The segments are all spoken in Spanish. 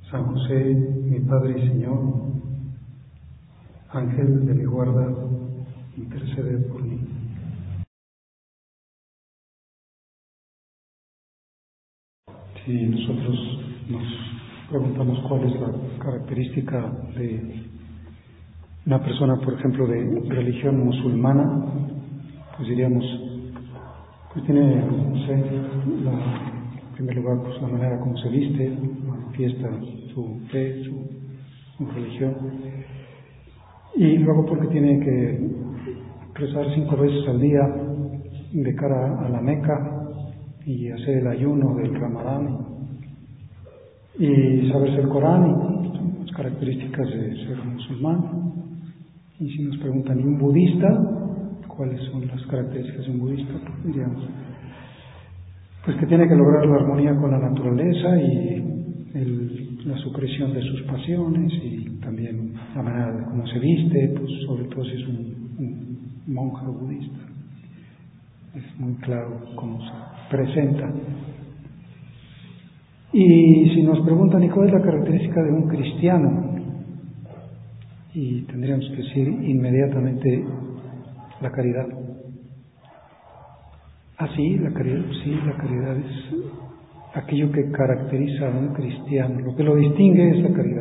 San José, mi Padre y Señor, Ángel de mi guarda, intercede por mí. Si nosotros nos preguntamos cuál es la característica de una persona, por ejemplo, de religión musulmana, pues diríamos, pues tiene, no sé, en primer lugar, pues la manera como se viste, manifiesta su fe, su religión, y luego porque tiene que rezar 5 veces al día de cara a la Meca y hacer el ayuno del Ramadán y saberse el Corán, y las características de ser musulmán. Y si nos preguntan, ¿y un budista? ¿Cuáles son las características de un budista? Pues diríamos, pues que tiene que lograr la armonía con la naturaleza y la supresión de sus pasiones, y también la manera de cómo se viste, pues sobre todo si es un monje budista. Es muy claro cómo se presenta. Y si nos preguntan, ¿y cuál es la característica de un cristiano? Y tendríamos que decir inmediatamente la caridad. Sí, la caridad es aquello que caracteriza a un cristiano, lo que lo distingue es la caridad.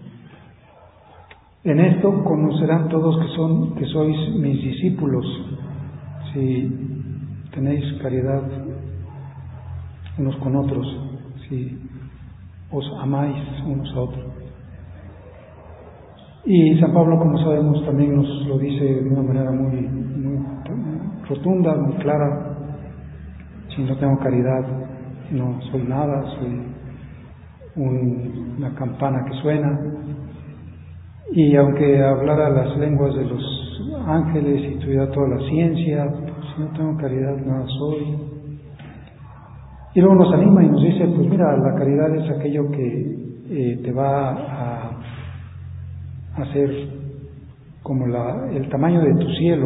En esto conocerán todos que sois mis discípulos, si tenéis caridad unos con otros, si os amáis unos a otros. Y San Pablo, como sabemos, también nos lo dice de una manera muy rotunda, muy clara: si no tengo caridad, no soy nada, soy una campana que suena. Y aunque hablara las lenguas de los ángeles y tuviera toda la ciencia, pues si no tengo caridad, nada soy. Y luego nos anima y nos dice, pues mira, la caridad es aquello que te va a hacer como el tamaño de tu cielo,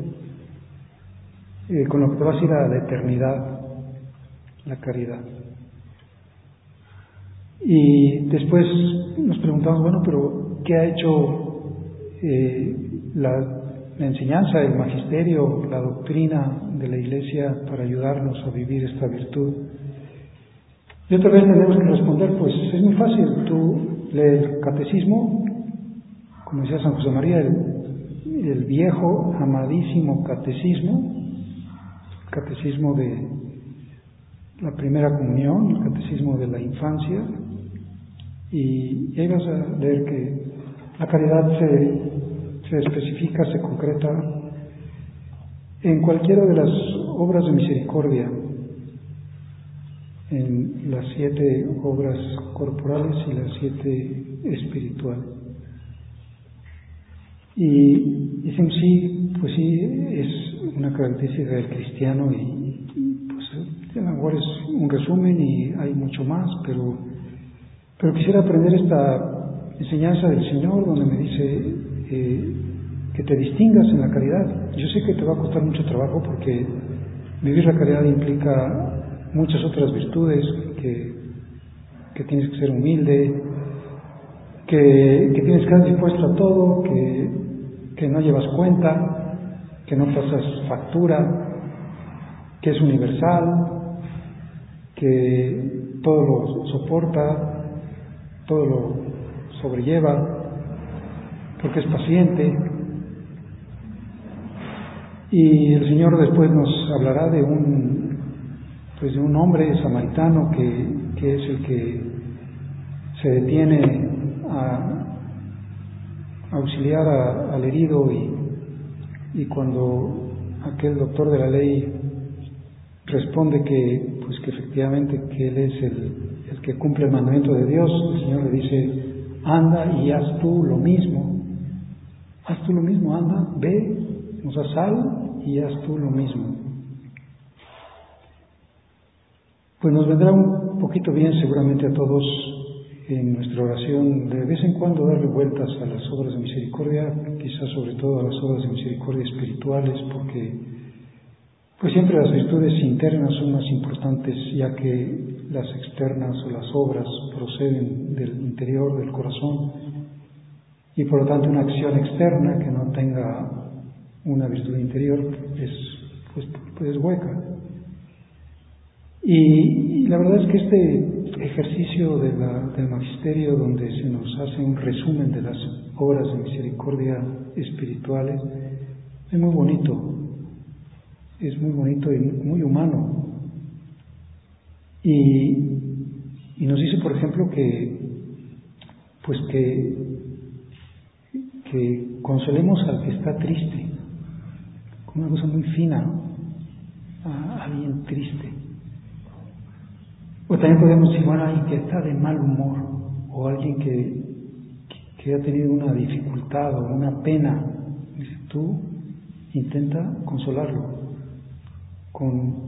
con lo que te vas a ir a la eternidad, la caridad. Y después nos preguntamos, bueno, pero ¿qué ha hecho la enseñanza, el magisterio, la doctrina de la Iglesia para ayudarnos a vivir esta virtud? Y otra vez tenemos que responder, pues es muy fácil. Tú lees el catecismo, como decía San José María, el viejo, amadísimo catecismo de la primera comunión, el catecismo de la infancia, y ahí vas a leer que la caridad se especifica, se concreta en cualquiera de las obras de misericordia, en las 7 obras corporales y las 7 espirituales. Y dicen, sí, pues sí, es una característica del cristiano, y pues a lo mejor es un resumen y hay mucho más, pero quisiera aprender esta enseñanza del Señor, donde me dice que te distingas en la caridad. Yo sé que te va a costar mucho trabajo, porque vivir la caridad implica muchas otras virtudes, que tienes que ser humilde, que tienes que estar dispuesto a todo, que no llevas cuenta, que no pasas factura, que es universal, que todo lo soporta, todo lo sobrelleva, porque es paciente. Y el Señor después nos hablará de un hombre samaritano que es el que se detiene a auxiliar al herido, y cuando aquel doctor de la ley responde que efectivamente que él es el que cumple el mandamiento de Dios, el Señor le dice: anda y haz tú lo mismo. Haz tú lo mismo, anda, ve, sal y haz tú lo mismo. Pues nos vendrá un poquito bien seguramente a todos en nuestra oración de vez en cuando darle vueltas a las obras de misericordia, quizás sobre todo a las obras de misericordia espirituales, porque pues siempre las virtudes internas son más importantes, ya que las externas o las obras proceden del interior del corazón y por lo tanto una acción externa que no tenga una virtud interior es hueca. Y la verdad es que este ejercicio del magisterio, donde se nos hace un resumen de las obras de misericordia espirituales, es muy bonito y muy humano. Y nos dice, por ejemplo, que consolemos al que está triste, como una cosa muy fina, ¿no? A alguien triste. O también podemos decir, bueno, alguien que está de mal humor, o alguien que ha tenido una dificultad o una pena. Dice, tú intenta consolarlo con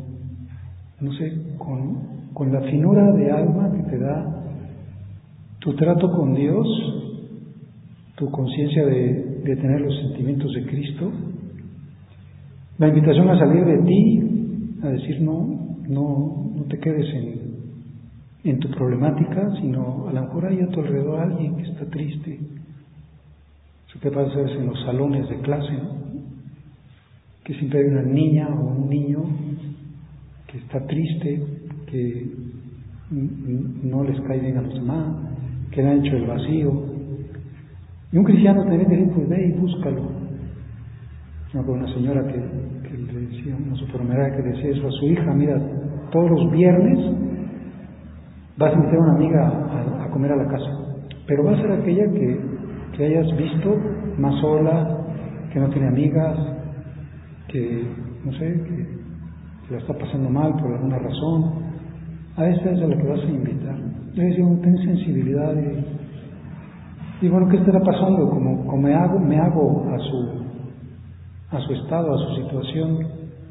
la finura de alma que te da tu trato con Dios, tu conciencia de tener los sentimientos de Cristo, la invitación a salir de ti, a decir no te quedes en tu problemática, sino a lo mejor hay a tu alrededor alguien que está triste. Eso que pasa en los salones de clase, ¿no? Que siempre hay una niña o un niño que está triste, que no les cae bien a los demás, que le han hecho el vacío. Y un cristiano también dice, pues ve y búscalo. Una señora que le decía, una supermercada que decía eso a su hija, mira, todos los viernes vas a invitar a una amiga a comer a la casa, pero va a ser aquella que hayas visto más sola, que no tiene amigas, que la está pasando mal por alguna razón. A esa es a la que vas a invitar. Yo decía, ten sensibilidad y bueno, ¿qué estará pasando? Como me hago a su estado, a su situación.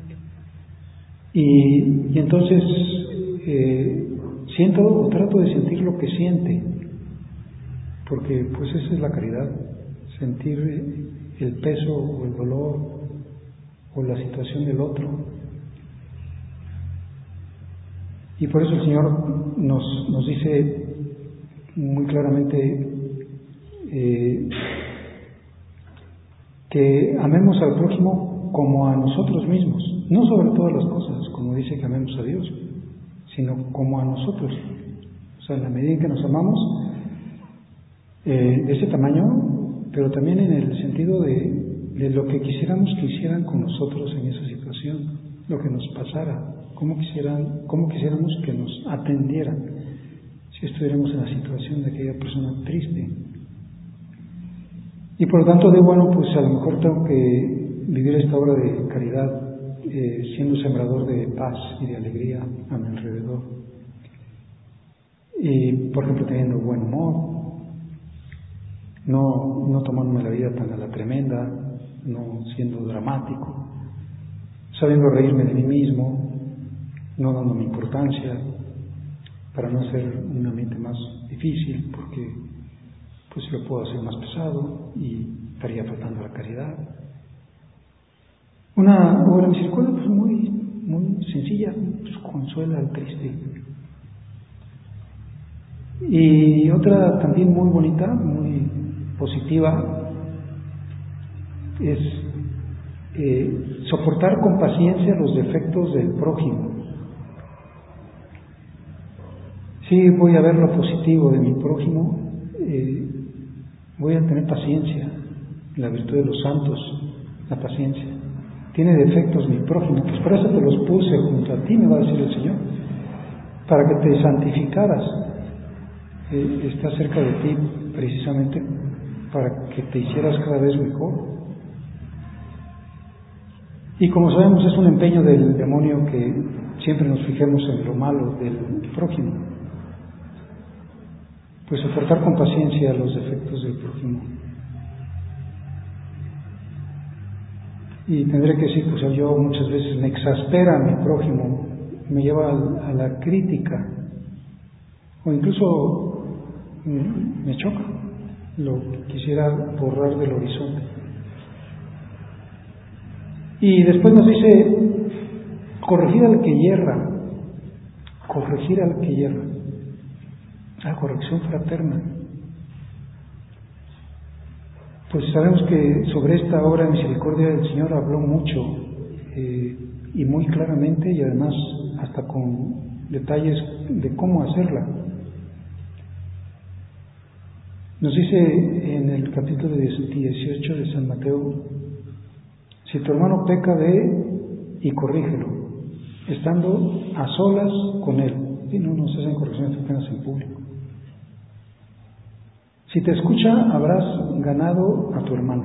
Y entonces siento o trato de sentir lo que siente, porque pues esa es la caridad, sentir el peso o el dolor o la situación del otro. Y por eso el Señor nos dice muy claramente que amemos al prójimo como a nosotros mismos, no sobre todas las cosas, como dice que amemos a Dios, sino como a nosotros. O sea, en la medida en que nos amamos, de ese tamaño, pero también en el sentido de lo que quisiéramos que hicieran con nosotros en esa situación, lo que nos pasara, cómo quisiéramos que nos atendieran si estuviéramos en la situación de aquella persona triste. Y por lo tanto pues a lo mejor tengo que vivir esta obra de caridad siendo sembrador de paz y de alegría a mi alrededor. Y por ejemplo teniendo buen humor, no tomándome la vida tan a la tremenda, no siendo dramático, sabiendo reírme de mí mismo, no dándome importancia para no hacer una mente más difícil, porque pues lo puedo hacer más pesado y estaría faltando la caridad. Una obra de misericordia pues muy sencilla, pues consuela al triste. Y otra también muy bonita, muy positiva, es soportar con paciencia los defectos del prójimo. Sí, voy a ver lo positivo de mi prójimo, voy a tener paciencia, la virtud de los santos, la paciencia. Tiene defectos mi prójimo, pues por eso te los puse junto a ti, me va a decir el Señor, para que te santificaras. Está cerca de ti precisamente para que te hicieras cada vez mejor. Y como sabemos, es un empeño del demonio que siempre nos fijemos en lo malo del prójimo. Pues soportar con paciencia los defectos del prójimo. Y tendré que decir, pues yo muchas veces me exaspera a mi prójimo, me lleva a la crítica, o incluso me choca, lo quisiera borrar del horizonte. Y después nos dice, corregid al que hierra, corregir al que hierra, la corrección fraterna. Pues sabemos que sobre esta obra de misericordia el Señor habló mucho y muy claramente, y además hasta con detalles de cómo hacerla. Nos dice en el capítulo 18 de San Mateo: si tu hermano peca, ve y corrígelo, estando a solas con él. Y no nos hacen correcciones apenas en público. Si te escucha, habrás ganado a tu hermano.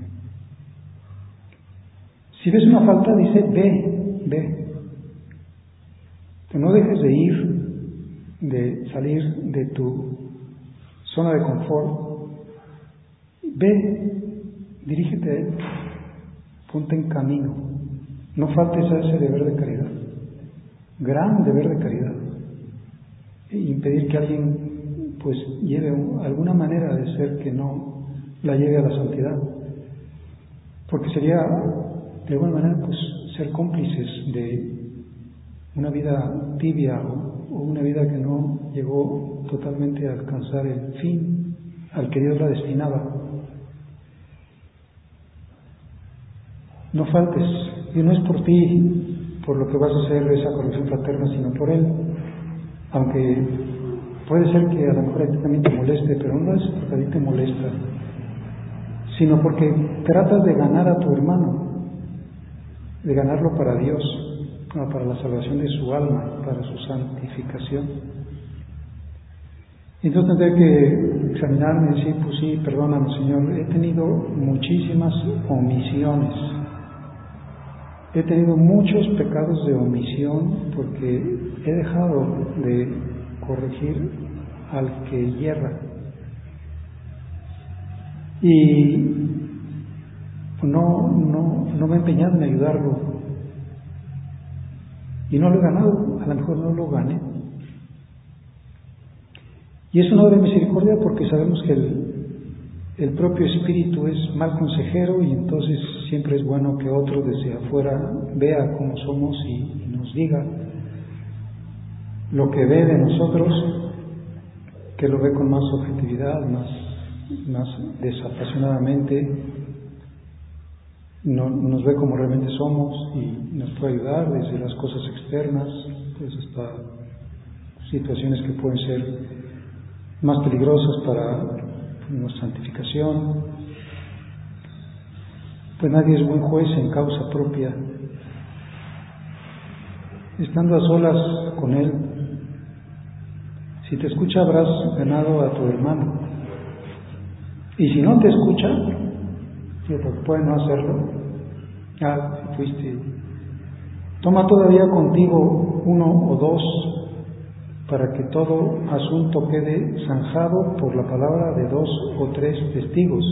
Si ves una falta, dice, ve. Que no dejes de ir, de salir de tu zona de confort. Ve, dirígete a él, ponte en camino. No faltes a ese deber de caridad, gran deber de caridad. E impedir que alguien pues lleve alguna manera de ser que no la lleve a la santidad, porque sería de alguna manera pues ser cómplices de una vida tibia o una vida que no llegó totalmente a alcanzar el fin al que Dios la destinaba. No faltes, y no es por ti por lo que vas a hacer esa corrección fraterna, sino por él, aunque puede ser que a lo mejor a ti también te moleste, pero no es porque a ti te molesta, sino porque tratas de ganar a tu hermano, de ganarlo para Dios, para la salvación de su alma, para su santificación. Entonces tendré que examinarme y decir, pues sí, perdóname, Señor, he tenido muchísimas omisiones, he tenido muchos pecados de omisión porque he dejado de corregir al que hierra. Y no me he empeñado en ayudarlo. Y no lo he ganado, a lo mejor no lo gané. Y es una obra de misericordia porque sabemos que el propio Espíritu es mal consejero, y entonces siempre es bueno que otro desde afuera vea cómo somos y nos diga lo que ve de nosotros, que lo ve con más objetividad, más desapasionadamente, nos ve como realmente somos y nos puede ayudar desde las cosas externas, pues hasta situaciones que pueden ser más peligrosas para nuestra santificación. Pues nadie es buen juez en causa propia. Estando a solas con él, si te escucha, habrás ganado a tu hermano. Y si no te escucha, porque puede no hacerlo, fuiste. Toma todavía contigo uno o dos, para que todo asunto quede zanjado por la palabra de 2 o 3 testigos.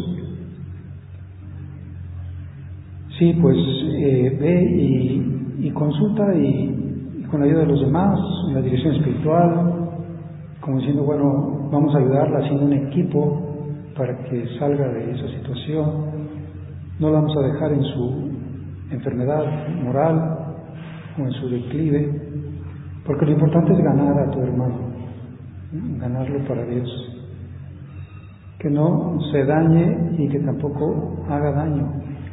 Sí, pues ve y consulta y con la ayuda de los demás, en la dirección espiritual, como diciendo, bueno, vamos a ayudarla haciendo un equipo para que salga de esa situación. No la vamos a dejar en su enfermedad moral o en su declive, porque lo importante es ganar a tu hermano, ganarlo para Dios, que no se dañe y que tampoco haga daño.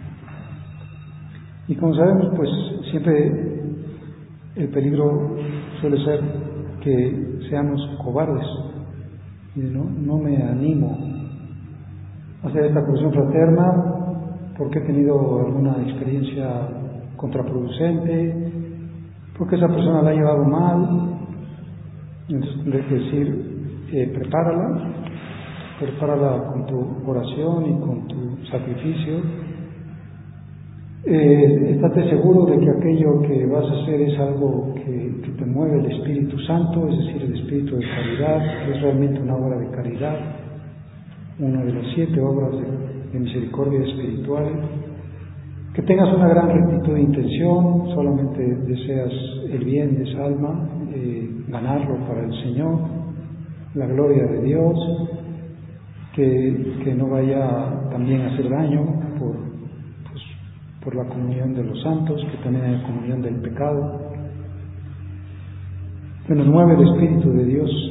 Y como sabemos, pues siempre el peligro suele ser que seamos cobardes, y no me animo a hacer esta corrección fraterna porque he tenido alguna experiencia contraproducente, porque esa persona la ha llevado mal. Entonces tendré que decir, prepárala con tu oración y con tu sacrificio. Estate seguro de que aquello que vas a hacer es algo que te mueve el Espíritu Santo, es decir, el Espíritu de caridad, es realmente una obra de caridad, una de las 7 obras de misericordia espiritual. Que tengas una gran rectitud de intención, solamente deseas el bien de esa alma, ganarlo para el Señor, la gloria de Dios, que no vaya también a hacer daño por la comunión de los santos, que también haya comunión del pecado. que nos mueve el Espíritu de Dios.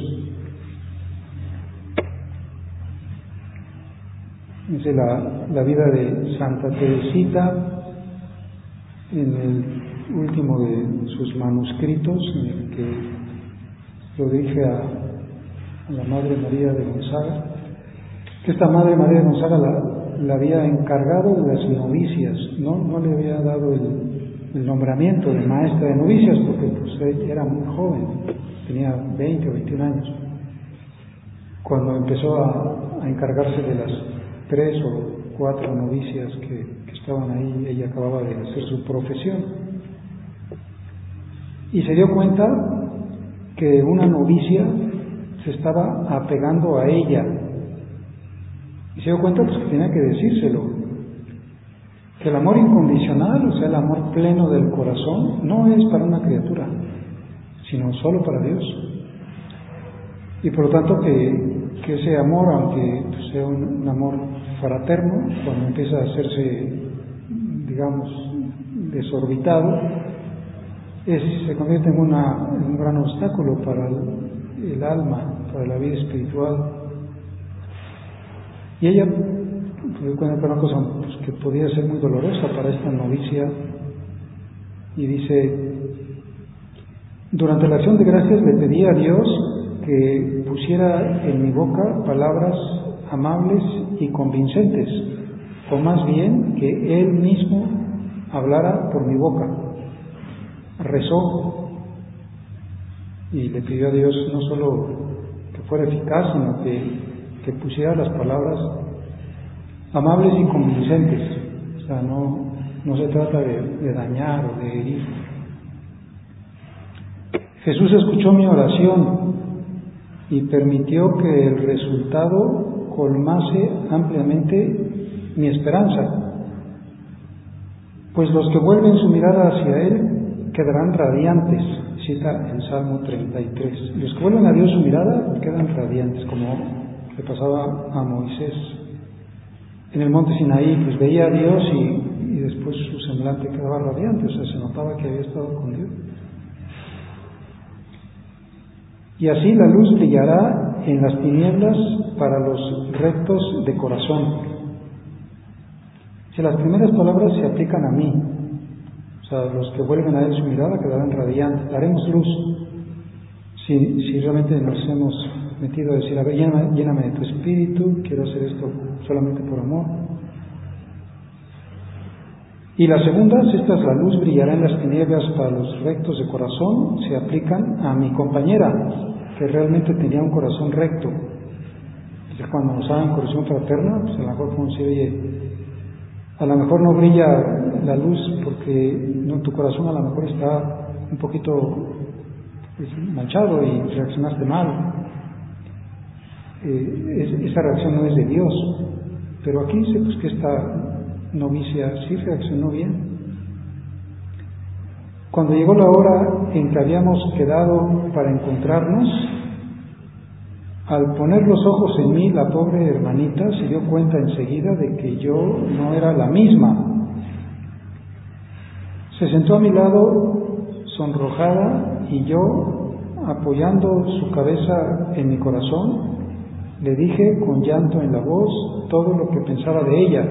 Dice la vida de Santa Teresita en el último de sus manuscritos, en el que lo dirige a la Madre María de Gonzaga, que esta Madre María de Gonzaga la había encargado de las novicias, no le había dado el nombramiento de maestra de novicias, porque pues era muy joven, tenía 20 o 21 años, cuando empezó a encargarse de las 3 o 4 novicias que estaban ahí. Ella acababa de hacer su profesión y se dio cuenta que una novicia se estaba apegando a ella, y se dio cuenta pues que tenía que decírselo, que el amor incondicional, o sea, el amor pleno del corazón, no es para una criatura, sino solo para Dios. Y por lo tanto que ese amor, aunque sea un amor fraterno, cuando empieza a hacerse, digamos, desorbitado, se convierte en un gran obstáculo para el alma, para la vida espiritual. Y ella pues, cuenta una cosa pues, que podía ser muy dolorosa para esta novicia, y dice: durante la acción de gracias le pedí a Dios que pusiera en mi boca palabras amables y convincentes, o más bien que Él mismo hablara por mi boca. Rezó y le pidió a Dios no solo que fuera eficaz, sino que pusiera las palabras amables y convincentes. O sea, no se trata de dañar o de herir. Jesús escuchó mi oración y permitió que el resultado colmase ampliamente mi esperanza, pues los que vuelven su mirada hacia Él quedarán radiantes, cita el Salmo 33. Los que vuelven a Dios su mirada quedan radiantes, como le pasaba a Moisés en el monte Sinaí, pues veía a Dios y después su semblante quedaba radiante, o sea, se notaba que había estado con Dios. Y así la luz brillará en las tinieblas para los rectos de corazón. Si las primeras palabras se aplican a mí, o sea, los que vuelven a Él su mirada quedarán radiantes, daremos luz. Si realmente nos hemos metido a decir: a ver, lléname de tu espíritu, quiero hacer esto solamente por amor. Y las segundas, estas, la luz brillará en las tinieblas para los rectos de corazón, se aplican a mi compañera, que realmente tenía un corazón recto. Entonces, cuando nos hablan corazón fraterno, pues a lo mejor podemos decir: oye, a lo mejor no brilla la luz porque tu corazón a lo mejor está un poquito pues, manchado y reaccionaste mal. Esa reacción no es de Dios. Pero aquí dice pues, que esta novicia sí reaccionó bien. Cuando llegó la hora en que habíamos quedado para encontrarnos, al poner los ojos en mí, la pobre hermanita se dio cuenta enseguida de que yo no era la misma. Se sentó a mi lado sonrojada y yo, apoyando su cabeza en mi corazón, le dije con llanto en la voz todo lo que pensaba de ella,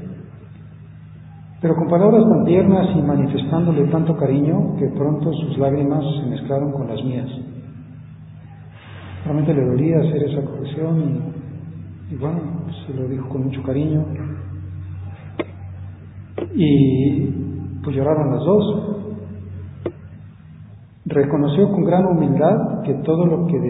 pero con palabras tan tiernas y manifestándole tanto cariño que pronto sus lágrimas se mezclaron con las mías. Realmente le dolía hacer esa corrección y bueno, se lo dijo con mucho cariño y pues lloraron las dos. Reconoció con gran humildad que todo lo que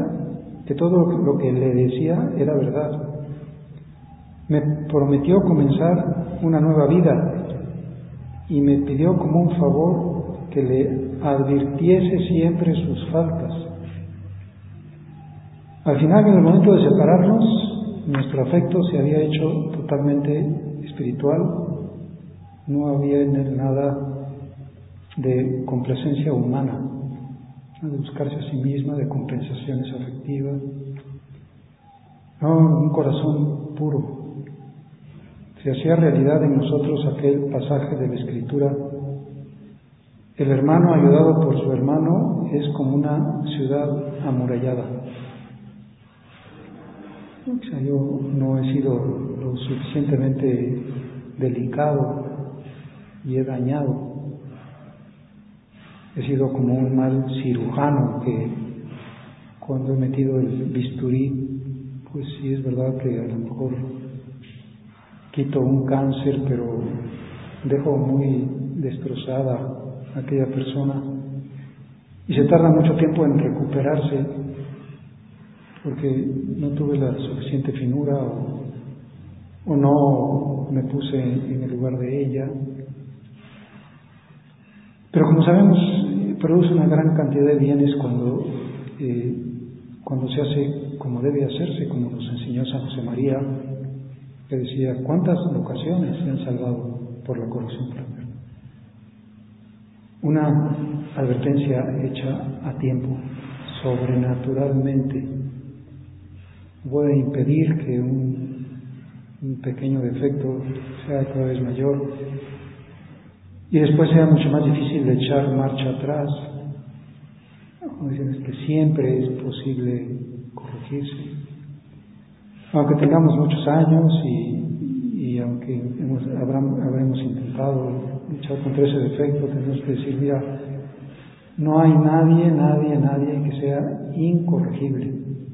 le decía era verdad. Me prometió comenzar una nueva vida y me pidió como un favor que le advirtiese siempre sus faltas. Al final, en el momento de separarnos, nuestro afecto se había hecho totalmente espiritual, no había en él nada de complacencia humana, de buscarse a sí misma, de compensaciones afectivas, no, un corazón puro. Se hacía realidad en nosotros aquel pasaje de la Escritura El hermano ayudado por su hermano es como una ciudad amurallada. O sea, yo no he sido lo suficientemente delicado y he dañado. He sido como un mal cirujano que cuando he metido el bisturí, pues sí es verdad que a lo mejor quito un cáncer, pero dejo muy destrozada a aquella persona y se tarda mucho tiempo en recuperarse porque no tuve la suficiente finura o no me puse en el lugar de ella. Pero como sabemos, produce una gran cantidad de bienes cuando se hace como debe hacerse, como nos enseñó San José María, que decía, ¿cuántas ocasiones se han salvado por la corrección fraterna? Una advertencia hecha a tiempo, sobrenaturalmente, puede impedir que un pequeño defecto sea cada vez mayor y después sea mucho más difícil de echar marcha atrás. Como dicen, es que siempre es posible corregirse. Aunque tengamos muchos años y aunque habremos intentado luchar contra ese defecto, tenemos que decir, mira, no hay nadie que sea incorregible.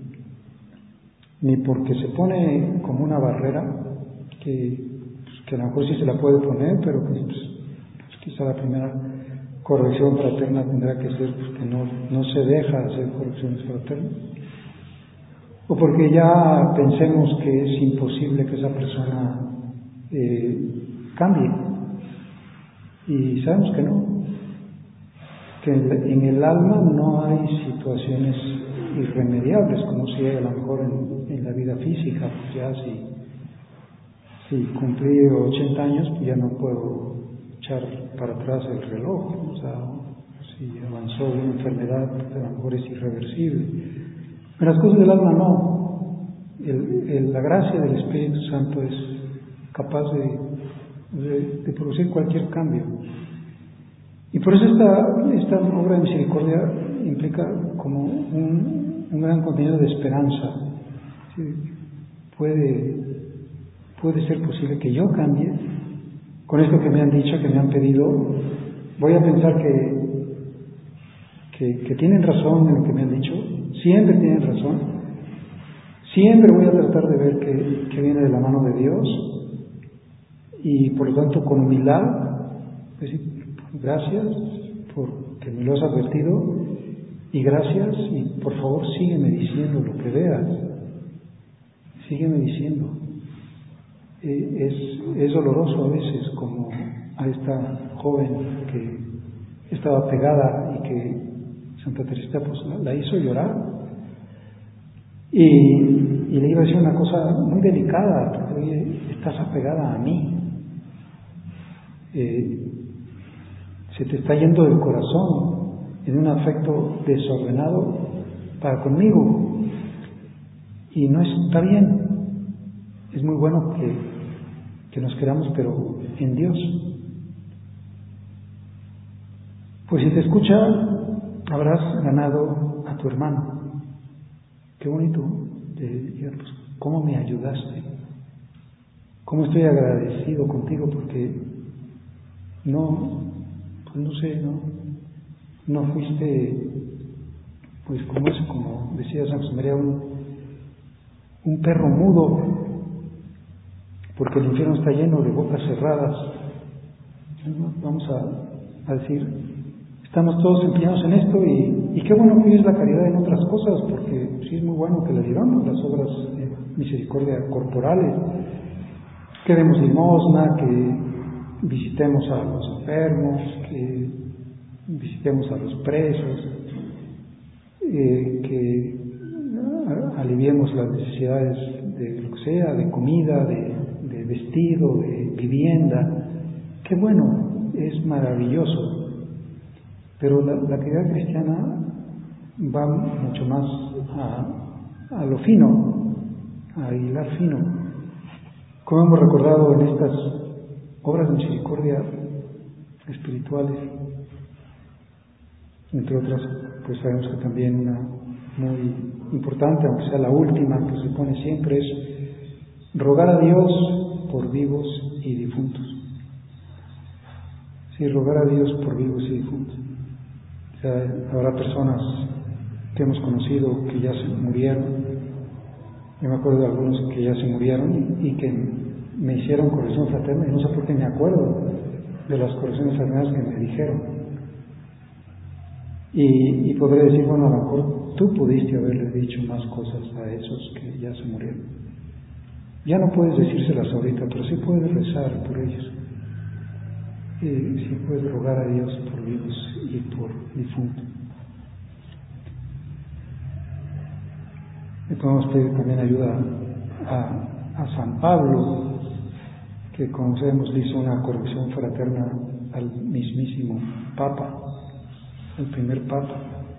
Ni porque se pone como una barrera, que a lo mejor sí se la puede poner, pero pues quizá la primera corrección fraterna tendrá que ser pues, que no se deja hacer correcciones fraternas. O porque ya pensemos que es imposible que esa persona cambie. Y sabemos que no. Que en el alma no hay situaciones irremediables, como si hay a lo mejor en la vida física, pues ya si cumplí 80 años, pues ya no puedo echar para atrás el reloj. O sea, si avanzó una enfermedad, pues a lo mejor es irreversible. Pero las cosas del alma no. La gracia del Espíritu Santo es capaz de producir cualquier cambio. Y por eso esta obra de misericordia implica como un gran contenido de esperanza. ¿Sí? Puede ser posible que yo cambie. Con esto que me han dicho, que me han pedido, voy a pensar que tienen razón en lo que me han dicho. Siempre tienen razón. Siempre voy a tratar de ver que viene de la mano de Dios. Y por lo tanto, con humildad, decir, gracias porque me lo has advertido y gracias y por favor sígueme diciendo lo que veas. Sígueme diciendo. Es doloroso a veces, como a esta joven que estaba pegada y que Santa Teresita pues la hizo llorar y le iba a decir una cosa muy delicada, porque oye, estás apegada a mí, se te está yendo del corazón en un afecto desordenado para conmigo y no está bien. Es muy bueno que nos queramos, pero en Dios. Pues si te escucha, habrás ganado a tu hermano. Qué bonito. Pues, ¿cómo me ayudaste? ¿Cómo estoy agradecido contigo? Porque no fuiste, pues como decía San José María, un perro mudo, porque el infierno está lleno de bocas cerradas. Vamos a decir, estamos todos empeñados en esto y qué bueno que es la caridad en otras cosas, porque sí es muy bueno que le vivamos las obras de misericordia corporales, que demos limosna, que visitemos a los enfermos, que visitemos a los presos, que aliviemos las necesidades de lo que sea, de comida, de vestido, de vivienda. Qué bueno, es maravilloso. Pero la caridad cristiana va mucho más a lo fino, a hilar fino. Como hemos recordado en estas obras de misericordia espirituales, entre otras, pues sabemos que también una muy importante, aunque sea la última que se pone siempre, es rogar a Dios por vivos y difuntos. Sí, rogar a Dios por vivos y difuntos. O sea, habrá personas que hemos conocido que ya se murieron. Yo me acuerdo de algunos que ya se murieron y que me hicieron corrección fraterna, y no sé por qué me acuerdo de las correcciones fraternales que me dijeron. Y podré decir, bueno, a lo mejor tú pudiste haberle dicho más cosas a esos que ya se murieron. Ya no puedes decírselas ahorita, pero sí puedes rezar por ellos. Sí puedes rogar a Dios por vivos y por difuntos. Y podemos pedir también ayuda a San Pablo, que como sabemos le hizo una corrección fraterna al mismísimo Papa, el primer Papa.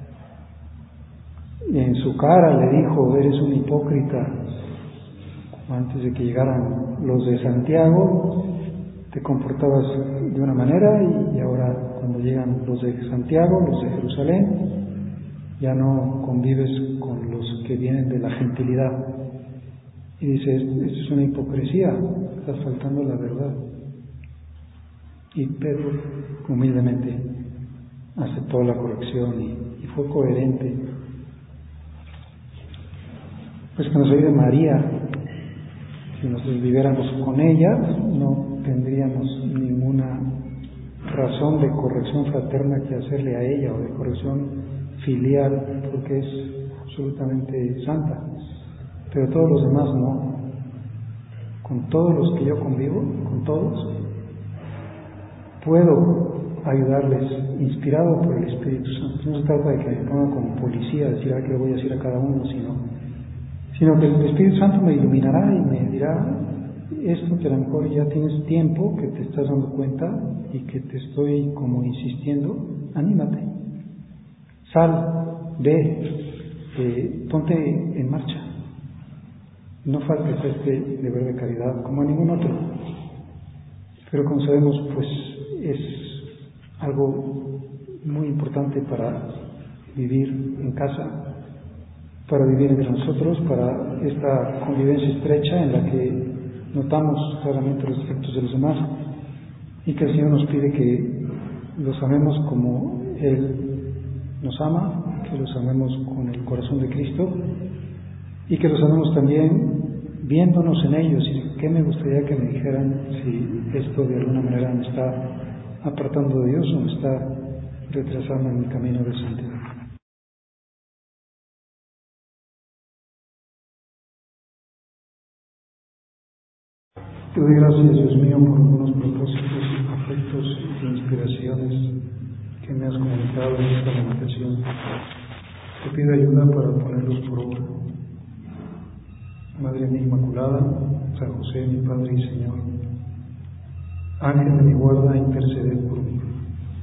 Y en su cara le dijo: eres un hipócrita. Antes de que llegaran los de Santiago te comportabas de una manera, y ahora cuando llegan los de Santiago, los de Jerusalén, ya no convives con los que vienen de la gentilidad. Y dice: esto es una hipocresía, estás faltando la verdad. Y Pedro humildemente aceptó la corrección y fue coherente. Pues que nos ayude María. Si nosotros viviéramos con ella, no tendríamos ninguna razón de corrección fraterna que hacerle a ella, o de corrección filial, porque es absolutamente santa. Pero todos los demás no. Con todos los que yo convivo, con todos, puedo ayudarles, inspirado por el Espíritu Santo. No se trata de que me ponga como policía, decir qué le voy a decir a cada uno, sino que el Espíritu Santo me iluminará y me dirá: esto que a lo mejor ya tienes tiempo que te estás dando cuenta y que te estoy como insistiendo, anímate, sal, ve, ponte en marcha. No faltes a este deber de caridad como a ningún otro. Pero como sabemos, pues es algo muy importante para vivir en casa, para vivir entre nosotros, para esta convivencia estrecha en la que notamos claramente los defectos de los demás, y que el Señor nos pide que los amemos como Él nos ama, que los amemos con el corazón de Cristo, y que los amemos también viéndonos en ellos. Y qué me gustaría que me dijeran si esto de alguna manera me está apartando de Dios o me está retrasando en mi camino de santidad. Te doy gracias, Dios mío, por algunos propósitos, afectos e inspiraciones que me has comunicado en esta meditación. Te pido ayuda para ponerlos por obra. Madre mía Inmaculada, San José, mi Padre y Señor, Ángel de mi guarda, interceded por mí.